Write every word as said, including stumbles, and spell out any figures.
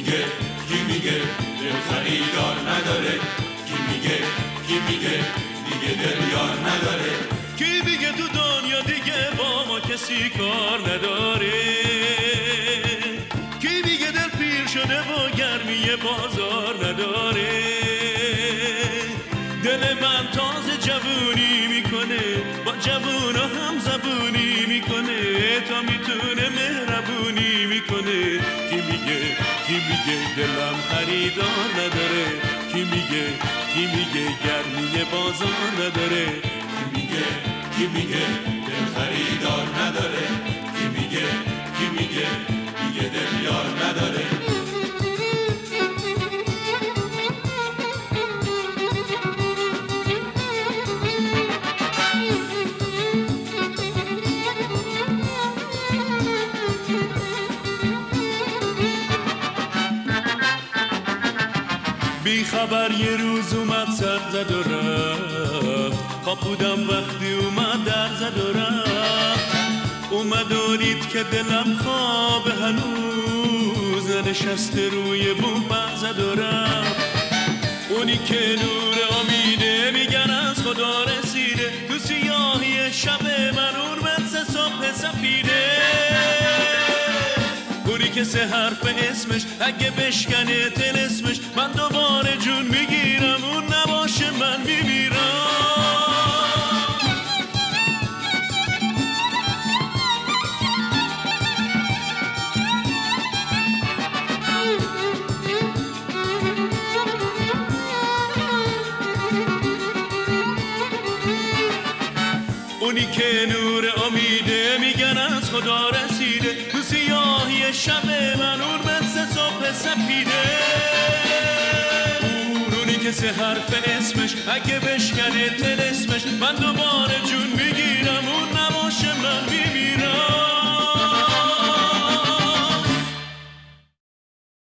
میگه کی میگه دل خریدار نداره کی میگه کی میگه دیگه دل یار نداره کی میگه تو دنیا دیگه با ما کسی کار نداره کی میگه دل پیر شده و گرمی بازار نداره دل من تازه جوونی میکنه با جوونا هم زبونی میکنه تا میتونه مهربونی میکنه کی میگه کی میگه دلم خریدار نداره کی میگه کی میگه گرمی بازار نداره کی میگه کی میگه دل خریدار نداره کی میگه کی میگه دیگه دل یار نداره بی خبر یه روز اومد سر زد و رفت خواب بودم وقتی اومد در زد و رفت اومد و دید که دلم خواب هنوز نشسته روی بوم پر زد و رفت اونی که نور امیده میگن از خدا رسیده تو سیاهی شب من اون مثل صبح سپیده اونی که سه حرف اسمش اگه بشکنه طلسمش من دوباره جون میگیرم اون نباشه من میمیرم اونی که نور امیده میگن از خدا رسیده تو سیاهی شب من اون مثل صبح سپیده اون اونی که سه حرف اسمش اگه بشکنه طلسمش من دوباره